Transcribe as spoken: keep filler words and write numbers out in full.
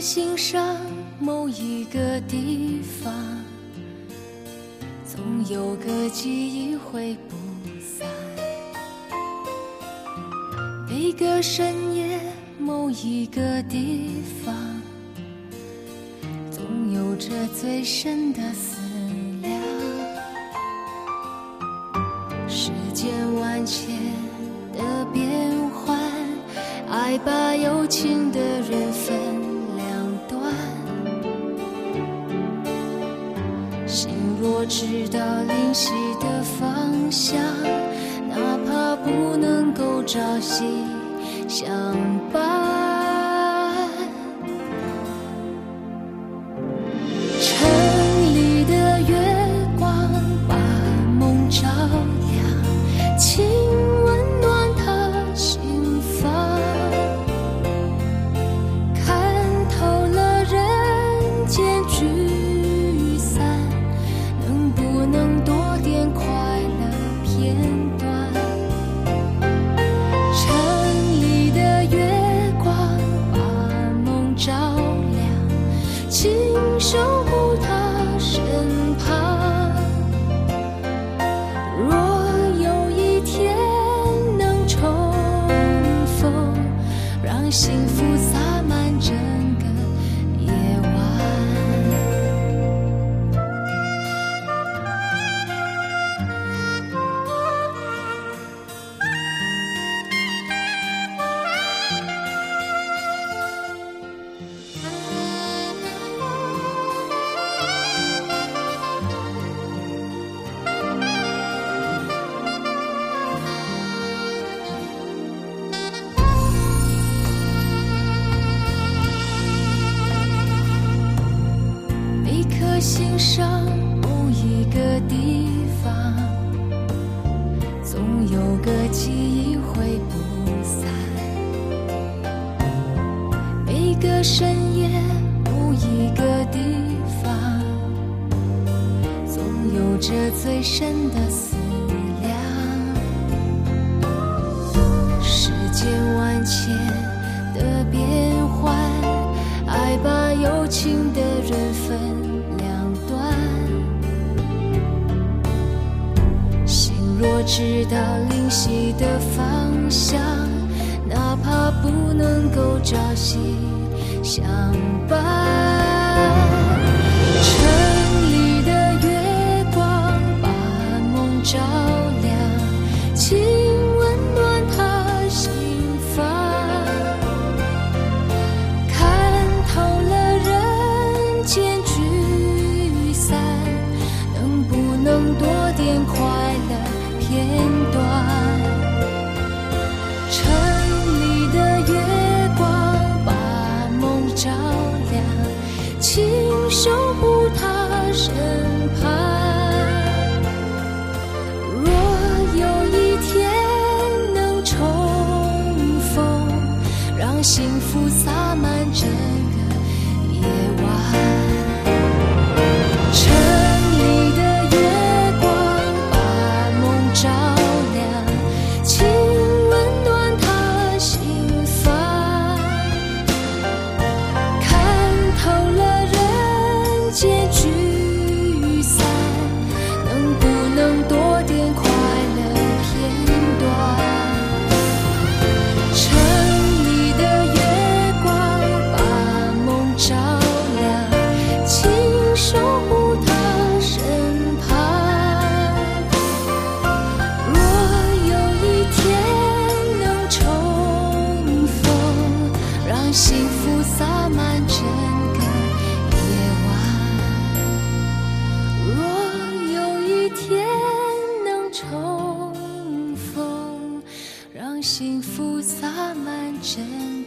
心上某一个地方，总有个记忆会不散。每个深夜某一个地方，总有着最深的思量。世间万千的变幻，爱把有情的人分两端。心若知道灵犀的方向，哪怕不能够朝夕相伴。城里的月光把梦照亮，请温暖他心房。看透了人间聚散，能不能多点快乐片段？城里的月光把梦照亮，请守护他身旁。若有一天能重逢，让幸福洒满整个夜晚。每颗心上某一个地方，总有个记忆会不散。每个深夜某一个地方，总有着最深的思量。世间万千的变幻，爱把有情的人分两端。心若知道灵犀的方向，哪怕不能够朝夕相伴。城里的月光把梦照亮，请温暖他心房。看透了人间聚散，能不能多点快乐片段？城里的月光把梦照亮，请守护他身旁。若有一天能重逢，让幸福洒满整个夜晚。城里的月光把梦照亮，请温暖他心房。看透了人间聚散，能不能多点快乐片段？城里的月光把梦照亮，请守护他身旁。若有一天能重逢，让幸福洒满整个夜晚。若有一天能重逢，让幸福洒满整